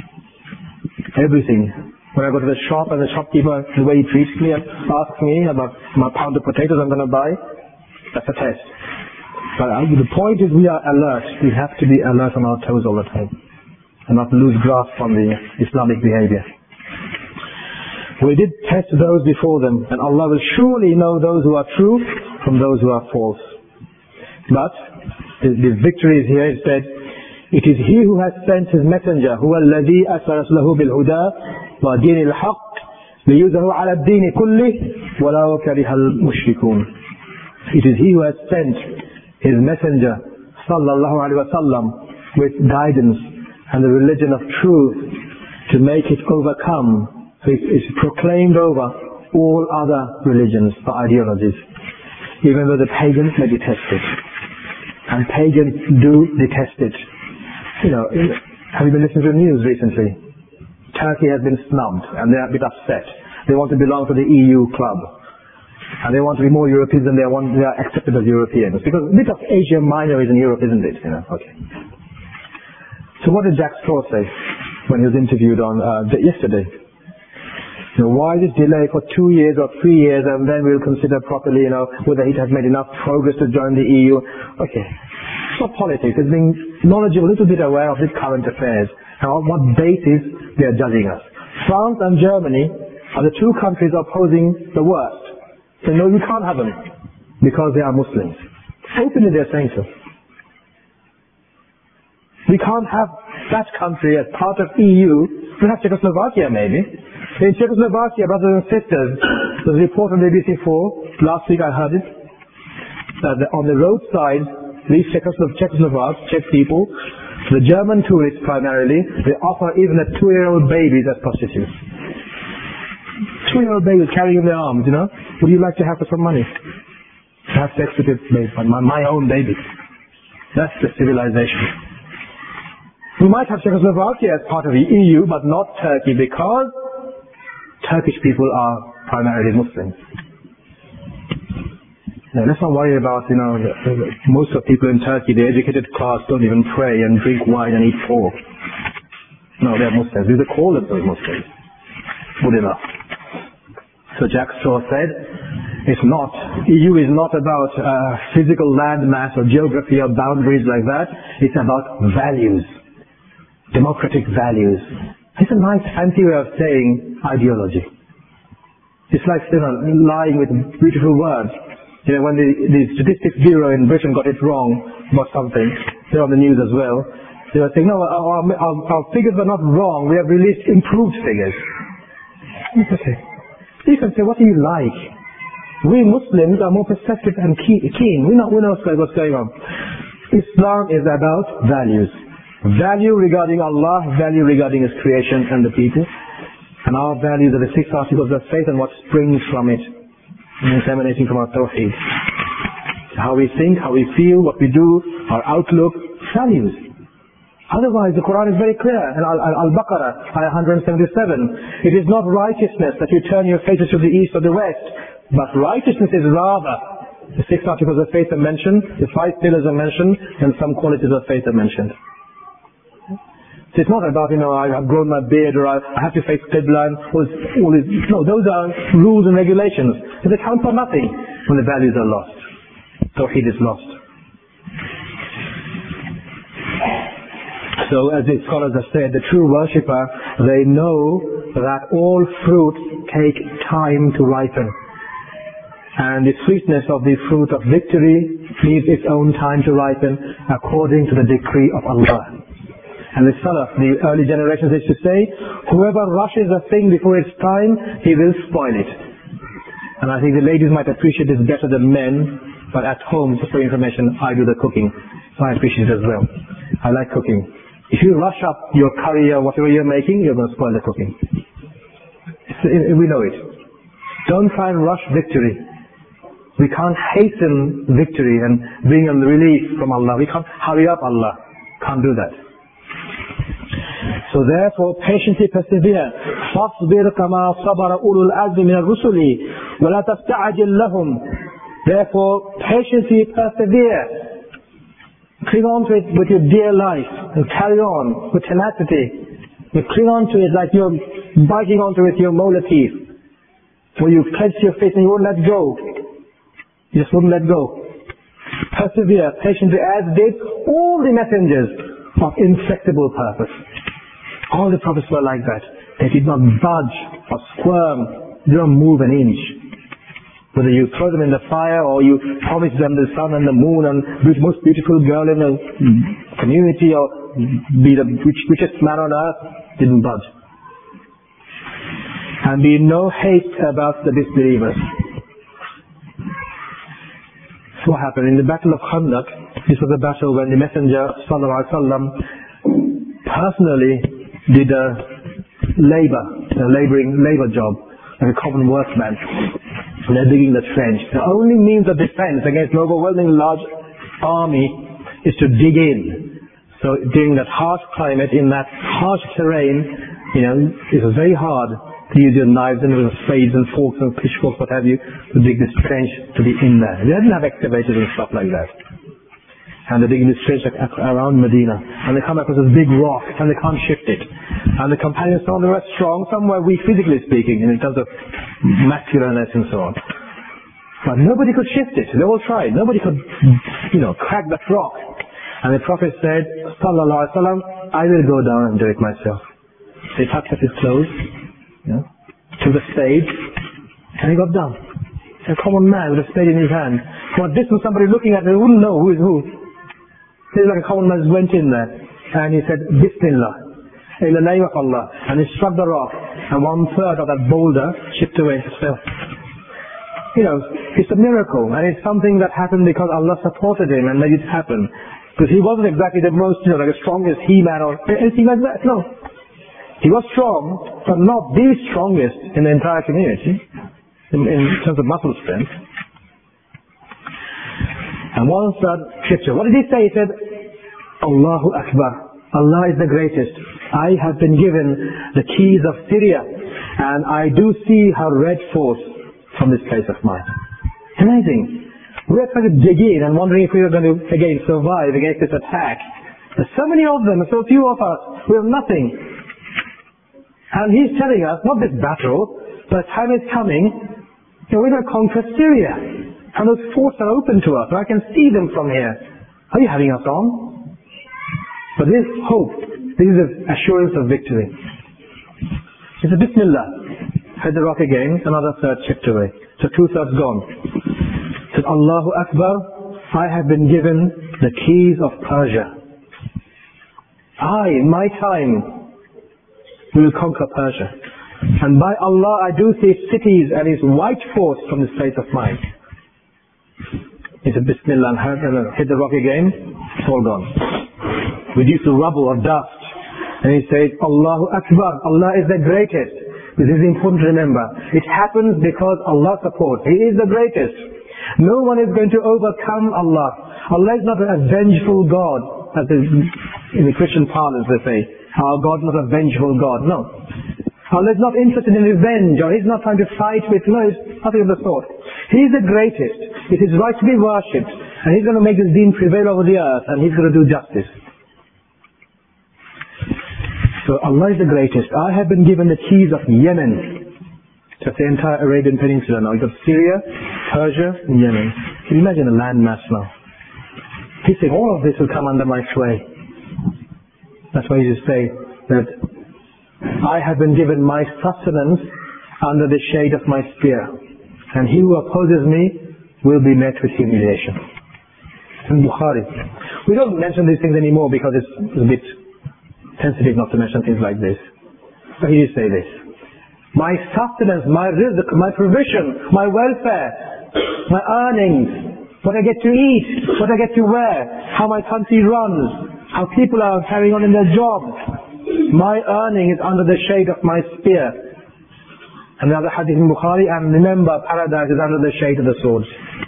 Everything. When I go to the shop and the shopkeeper, the way he treats me and asks me about my pound of potatoes I'm going to buy, that's a test. But the point is we are alert. We have to be alert on our toes all the time and not lose grasp on the Islamic behavior. We did test those before them, and Allah will surely know those who are true from those who are false. But the victory is here. It said, it is He who has sent His messenger, هو الذي أرسل رسوله بالهدى ودين الحق ليظهره على الدين كله ولو كره المشركون. It is He who has sent His messenger, sallallahu alaihi wasallam, with guidance and the religion of truth to make it overcome. So it's proclaimed over all other religions or ideologies, even though the pagans may detest it. And pagans do detest it. Have you been listening to the news recently? Turkey has been snubbed and they are a bit upset. They want to belong to the EU club. And they want to be more Europeans than they are accepted as Europeans. Because a bit of Asia Minor is in Europe, isn't it? Okay. So what did Jack Straw say when he was interviewed on yesterday? Why this delay for 2 years or 3 years, and then we'll consider properly, whether he has made enough progress to join the EU. Okay. It's not politics. It's being knowledgeable, a little bit aware of the current affairs and on what basis they are judging us. France and Germany are the two countries opposing the worst. So no, you can't have them because they are Muslims. Openly they're saying so. We can't have that country as part of EU. We have Czechoslovakia maybe. In Czechoslovakia, brothers and sisters, there's a report on BBC4, last week I heard it, that on the roadside, these Czechoslovaks, Czech people, the German tourists primarily, they offer even a 2-year-old babies as prostitutes. 2-year-old babies carrying in their arms, Would you like to have for some money? To have sex with this baby, my own baby. That's the civilization. We might have Czechoslovakia as part of the EU, but not Turkey, because Turkish people are primarily Muslims. Now, let's not worry about, most of people in Turkey, the educated class, don't even pray and drink wine and eat pork. No, they're Muslims. We call themselves Muslims. Good enough. So Jack Straw said, EU is not about physical landmass or geography or boundaries like that. It's about values. Democratic values. It's a nice fancy way of saying ideology. It's like, lying with beautiful words. When the Statistics Bureau in Britain got it wrong about something, they're on the news as well. They were saying, no, our figures are not wrong. We have released improved figures. You can say, what do you like? We Muslims are more perceptive and keen. We know what's going on. Islam is about values. Value regarding Allah, value regarding His creation and the people. And our values are the 6 articles of faith and what springs from it, emanating from our Tawheed. How we think, how we feel, what we do, our outlook, values. Otherwise, the Quran is very clear. In Al-Baqarah, ayah 177, it is not righteousness that you turn your faces to the east or the west, but righteousness is rather the 6 articles of faith are mentioned, the 5 pillars are mentioned, and some qualities of faith are mentioned. So it's not about, I've grown my beard or I have to face Qibla and all this. No, those are rules and regulations. So they count for nothing when the values are lost. Tawheed is lost. So as the scholars have said, the true worshipper, they know that all fruit take time to ripen. And the sweetness of the fruit of victory needs its own time to ripen according to the decree of Allah. And the Salaf, the early generations used to say, whoever rushes a thing before its time, he will spoil it. And I think the ladies might appreciate this better than men, but at home, just for information, I do the cooking. So I appreciate it as well. I like cooking. If you rush up your curry or whatever you're making, you're going to spoil the cooking. We know it. Don't try and rush victory. We can't hasten victory and bring on the relief from Allah. We can't hurry up Allah. Can't do that. So therefore, patiently persevere. فَاصْبِرْ كَمَا صَبَرَ أُولُو الْعَزْمِ مِنَ الرُّسُلِ وَلَا تَسْتَعْجِلْ لَهُمْ. Therefore, patiently persevere. Cling on to it with your dear life and carry on with tenacity. You cling on to it like you're biting onto it with your molar teeth. Or you clench your fist and you won't let go. You just wouldn't let go. Persevere patiently, as did all the messengers of inflexible purpose. All the prophets were like that. They did not budge or squirm. They don't move an inch. Whether you throw them in the fire or you promise them the sun and the moon and be the most beautiful girl in the community or be the richest man on earth, didn't budge. And be in no haste about the disbelievers. So what happened? In the Battle of Khandaq, this was a battle when the Messenger ﷺ personally did a labor job, like a common workman. They're digging the trench. The only means of defense against an overwhelming large army is to dig in. So during that harsh climate, in that harsh terrain, it was very hard to use your knives and with spades and forks and pitchforks, what have you, to dig this trench to be in there. They didn't have excavators and stuff like that. And they're digging this trench around Medina. And they come across this big rock and they can't shift it. And the companions, some of them were strong, some were weak physically speaking, in terms of muscularness and so on. But nobody could shift it. They all tried. Nobody could, crack that rock. And the Prophet said, Sallallahu Alaihi Wasallam, I will go down and do it myself. So he tucked up his clothes, took the spade, and he got down. A common man with a spade in his hand. From a distance, somebody looking at it wouldn't know who is who. He's like a common man just went in there. And he said, Bismillah. In the name of Allah. And he struck the rock. And 1/3 of that boulder chipped away and fell. It's a miracle. And it's something that happened because Allah supported him and made it happen. Because he wasn't exactly the most, like the strongest he-man or anything like that. No. He was strong, but not the strongest in the entire community. In terms of muscle strength. And once that scripture, what did he say? He said, Allahu Akbar. Allah is the greatest. I have been given the keys of Syria, and I do see her red force from this place of mine. Amazing. We are trying to dig in and wondering if we are going to, again, survive against this attack. There's so many of them, so few of us. We have nothing. And he's telling us, not this battle, but time is coming, we're going to conquer Syria. And those forts are open to us. I can see them from here. Are you having us on? But this hope, this is the assurance of victory. It's a Bismillah. hit the rock again, another third chipped away. So 2/3 gone. Said, Allahu Akbar, I have been given the keys of Persia. In my time, we will conquer Persia. And by Allah, I do see cities and His white force from this place of mine. He said, Bismillah, and hit the rock again, it's all gone. Reduced to rubble or dust. And he says, Allahu Akbar, Allah is the greatest. This is important to remember. It happens because Allah supports. He is the greatest. No one is going to overcome Allah. Allah is not a vengeful God, as in the Christian parlance they say. Our God is not a vengeful God. No. Allah is not interested in revenge, or He's not trying to fight with, no, it's nothing of the sort. He is the greatest. It is right to be worshipped. And He's going to make this deen prevail over the earth, and He's going to do justice. So Allah is the greatest. I have been given the keys of Yemen. That's the entire Arabian Peninsula now. You've got Syria, Persia, and Yemen. Can you imagine a landmass now? He's saying all of this will come under my sway. That's why you say that I have been given my sustenance under the shade of my spear. And he who opposes me will be met with humiliation. In Bukhari. We don't mention these things anymore because it's a bit sensitive not to mention things like this. But he did say this. My sustenance, my rizq, my provision, my welfare, my earnings, what I get to eat, what I get to wear, how my country runs, how people are carrying on in their jobs. My earning is under the shade of my spear. And the other hadith in Bukhari, and remember, paradise is under the shade of the swords.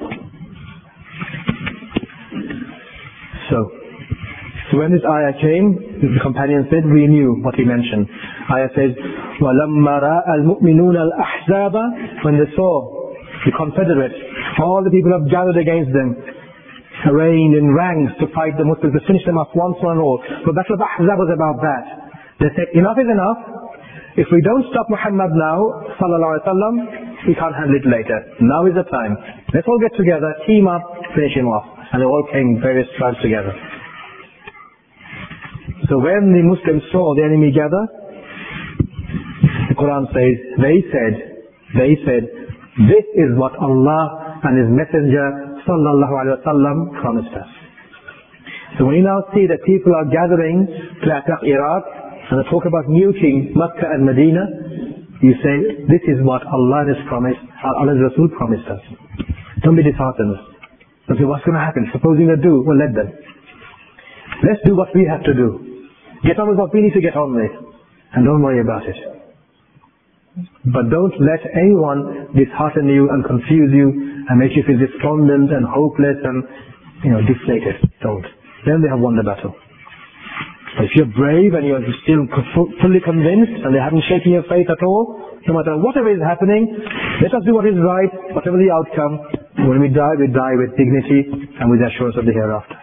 So when this ayah came, the companion said, we knew what he mentioned. Ayah says, وَلَمَّا رَاءَ الْمُؤْمِنُونَ الْأَحْزَابَ, when they saw the confederates, all the people have gathered against them, arrayed in ranks to fight the Muslims, to finish them off once and all. The Battle of Ahzab was about that. They said, enough is enough. If we don't stop Muhammad now, sallallahu alaihi wasallam, we can't handle it later. Now is the time. Let's all get together, team up, finish him off. And they all came various tribes together. So when the Muslims saw the enemy gather, the Quran says, they said, this is what Allah and His Messenger sallallahu alaihi wasallam promised us. So when you now see that people are gathering to attack Iraq, and they talk about nuking Mecca and Medina, you say, this is what Allah has promised, Allah's Rasul promised us. Don't be disheartened. Don't say, what's going to happen? Supposing they do, well, let them. Let's do what we have to do. Get on with what we need to get on with. And don't worry about it. But don't let anyone dishearten you and confuse you and make you feel despondent and hopeless and, deflated. Don't. Then they have won the battle. But if you're brave and you're still fully convinced and they haven't shaken your faith at all, no matter whatever is happening, let us do what is right, whatever the outcome. When we die with dignity and with the assurance of the hereafter.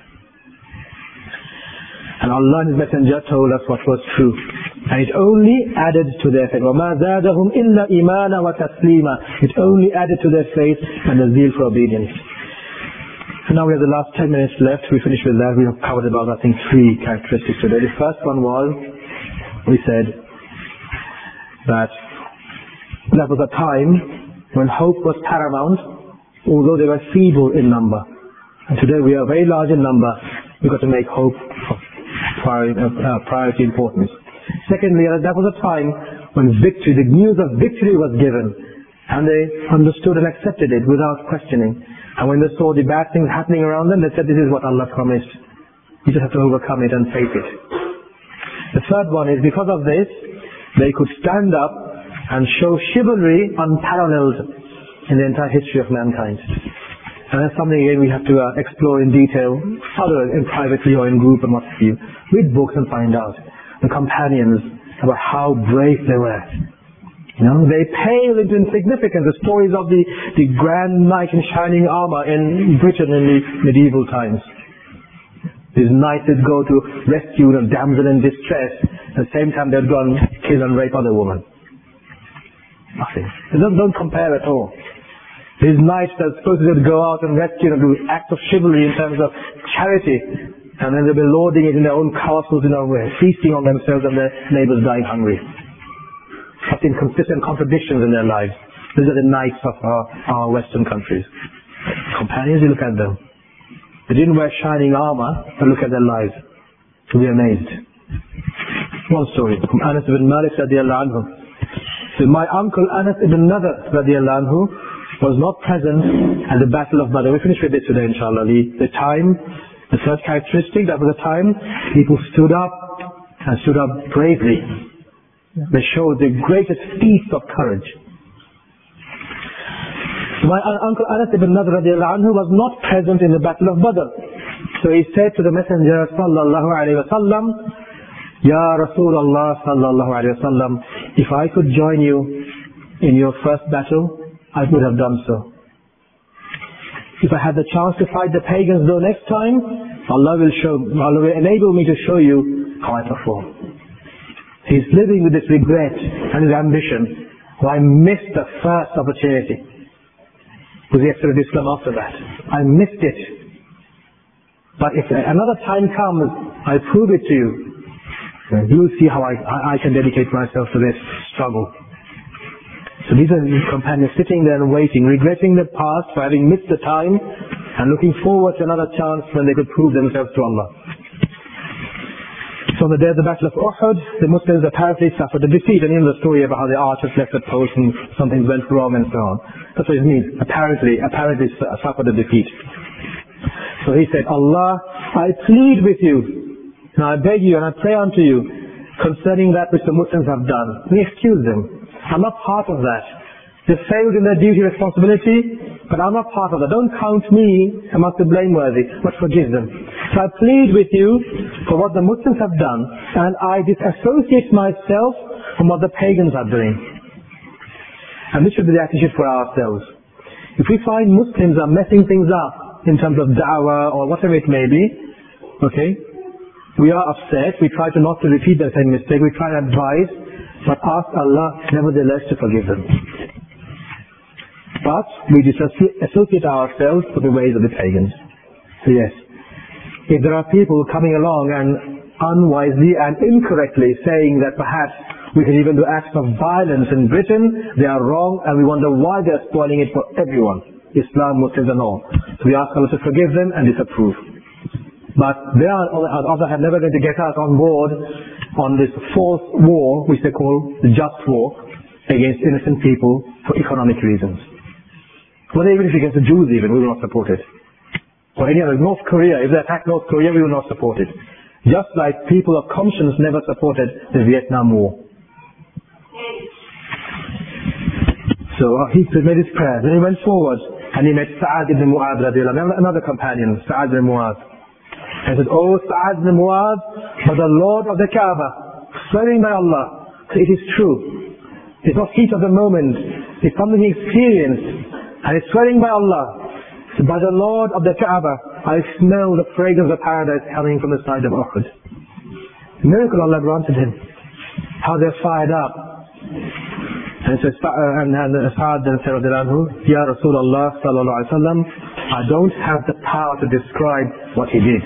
And Allah and His Messenger told us what was true. And it only added to their faith. وَمَا زَادَهُمْ إِلَّا إِيمَانًا وَتَسْلِيمًا. It only added to their faith and the zeal for obedience. And now we have the last 10 minutes left. We finish with that. We have covered about, I think, 3 characteristics today. The first one was, we said that was a time when hope was paramount, although they were feeble in number. And today we are very large in number. We've got to make hope priority importance. Secondly, that was a time when victory, the news of victory was given, and they understood and accepted it without questioning. And when they saw the bad things happening around them, they said, this is what Allah promised. You just have to overcome it and face it. The third one is, because of this, they could stand up and show chivalry unparalleled in the entire history of mankind. And that's something again we have to explore in detail, further in privately or in group and what have you. Read books and find out. The companions, about how brave they were. They pale into insignificance. The stories of the grand knight in shining armor in Britain in the medieval times. These knights would go to rescue a damsel in distress. At the same time they'd go and kill and rape other women. Nothing. Don't compare at all. These knights that are supposed to go out and rescue and do acts of chivalry in terms of charity, and then they'll be lording it in their own castles, feasting on themselves and their neighbors dying hungry. have seen consistent contradictions in their lives. These are the knights of our Western countries. Companions, you look at them. They didn't wear shining armor, but look at their lives. You'll be amazed. One story from Anas ibn Malik radiallahu anhu. So my uncle Anas ibn Nadr radiallahu anhu was not present at the Battle of Badr. We finish with this today, inshallah. The time, the third characteristic, that was the time people stood up and stood up bravely. They showed the greatest feats of courage. My uncle Anas ibn Nadr radiallahu anhu was not present in the Battle of Badr. So he said to the Messenger sallallahu alayhi wa sallam, Ya Rasulullah sallallahu alayhi wa sallam, if I could join you in your first battle, I would have done so. If I had the chance to fight the pagans though next time, Allah will enable me to show you how I perform. He's living with this regret and his ambition. I missed the first opportunity. Because he accepted Islam after that. I missed it. But if another time comes, I'll prove it to you. You'll see how I can dedicate myself to this struggle. So these are his companions sitting there and waiting, regretting the past for having missed the time, and looking forward to another chance when they could prove themselves to Allah. So on the day of the Battle of Uhud, the Muslims apparently suffered a defeat. And you know the story about how the archers left the post and something went wrong and so on. That's what it means. Apparently suffered a defeat. So he said, Allah, I plead with you, and I beg you and I pray unto you concerning that which the Muslims have done. We excuse them. I'm not part of that. They failed in their duty responsibility, but I'm not part of that. Don't count me amongst the blameworthy, but forgive them. So I plead with you for what the Muslims have done, and I disassociate myself from what the pagans are doing. And this should be the attitude for ourselves. If we find Muslims are messing things up in terms of da'wah or whatever it may be, okay, we are upset, we try to not to repeat that same mistake, we try to advise, but ask Allah nevertheless to forgive them. But we disassociate ourselves with the ways of the pagans. So yes, if there are people coming along and unwisely and incorrectly saying that perhaps we can even do acts of violence in Britain, they are wrong and we wonder why they are spoiling it for everyone, Islam, Muslims and all. So we ask Allah to forgive them and disapprove. But they are, on the other hand, never going to get us on board on this false war, which they call the just war, against innocent people for economic reasons. Well, even if against the Jews even, we will not support it. Or any other, North Korea, if they attack North Korea, we will not support it. Just like people of conscience never supported the Vietnam War. So he made his prayer. Then he went forward and he met Sa'ad ibn Mu'adh radiallahu anhu, another companion, Sa'ad ibn Mu'adh. And he said, "Oh Sa'ad ibn Mu'adh, by the Lord of the Kaaba, swearing by Allah, it is true. It's not heat of the moment. It's something he experienced. And he's swearing by Allah. So by the Lord of the Kaaba, I smell the fragrance of paradise coming from the side of Uhud." The miracle Allah granted him. How they're fired up. And so Sa'ad then said, "Ya Rasulullah sallallahu alaihi wasallam, I don't have the power to describe what he did."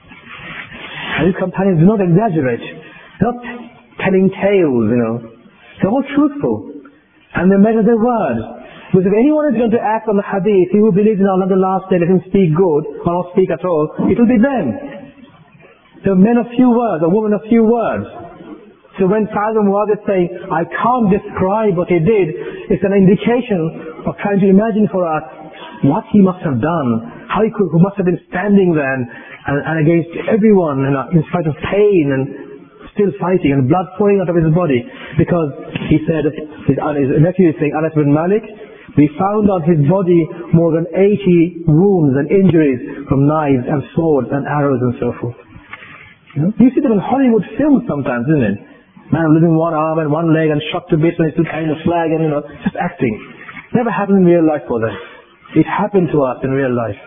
And his companions do not exaggerate. They're not telling tales, They're all truthful. And they measure their words. Because if anyone is going to act on the hadith, he who believes in Allah on the last day, let him speak good, or not speak at all, it will be them. They're men of few words, a woman of few words. So when Sa'ad ibn Mu'adh is saying, I can't describe what he did, it's an indication of trying to imagine for us what he must have done, how he must have been standing there and against everyone, in spite of pain and still fighting and blood pouring out of his body. Because he said, his nephew is saying, Anas bin Malik, we found on his body more than 80 wounds and injuries from knives and swords and arrows and so forth. You see them in Hollywood films sometimes, isn't it? Man losing one arm and one leg and shot to bits and he's still carrying a flag and just acting. Never happened in real life for them. It happened to us in real life.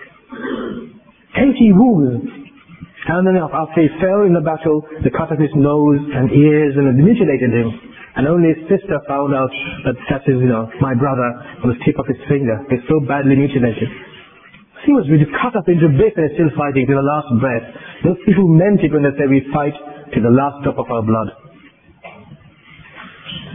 80 wounds. And then after he fell in the battle, they cut off his nose and ears and mutilated him. And only his sister found out that is, my brother, on the tip of his finger. He's so badly mutilated. He was really cut up into bits and still fighting to the last breath. Those people meant it when they say we fight to the last drop of our blood.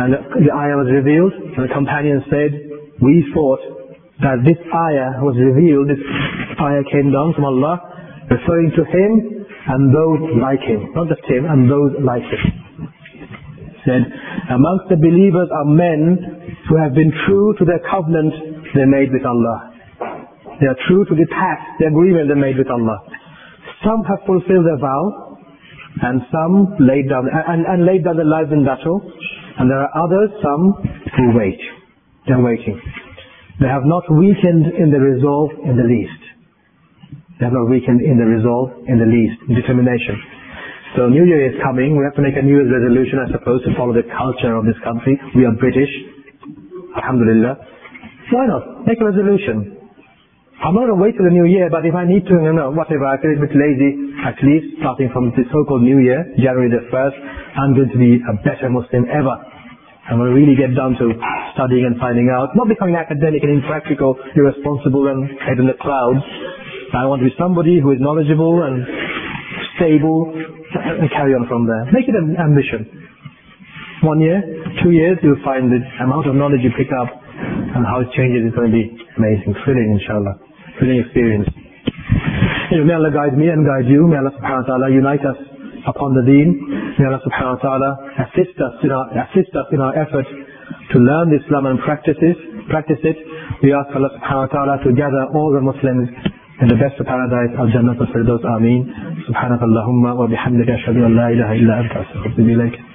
And the ayah was revealed, and the companions said, we thought that this ayah was revealed, this ayah came down from Allah, referring to him and those like him. Not just him, and those like him. Said, amongst the believers are men who have been true to their covenant they made with Allah. They are true to the pact, the agreement they made with Allah. Some have fulfilled their vow, and some laid down their lives in battle, and there are others, some who wait. They are waiting. They have not weakened in the resolve in the least. They have not weakened in the resolve in the least, determination. So New Year is coming. We have to make a New Year's resolution, I suppose, to follow the culture of this country. We are British. Alhamdulillah. Why not? Make a resolution. I'm not going to wait till the New Year, but if I need to, whatever, I feel a bit lazy, at least starting from the so-called New Year, January the 1st, I'm going to be a better Muslim ever. I'm going to really get down to studying and finding out, not becoming academic and impractical, irresponsible and head in the clouds. I want to be somebody who is knowledgeable and stable and carry on from there. Make it an ambition. 1 year, 2 years, you'll find the amount of knowledge you pick up and how it changes is going to be amazing, thrilling inshallah, thrilling experience. May Allah guide me and guide you. May Allah subhanahu wa ta'ala unite us upon the deen. May Allah subhanahu wa ta'ala assist us in our effort to learn Islam and practice it. We ask Allah subhanahu wa ta'ala to gather all the Muslims in the best of paradise, al-Jannah al-Firdaus, Ameen. Subhanakallahumma wa bihamdika ashhadu an la ilaha illa anta astaghfiruka wa atubu ilayk.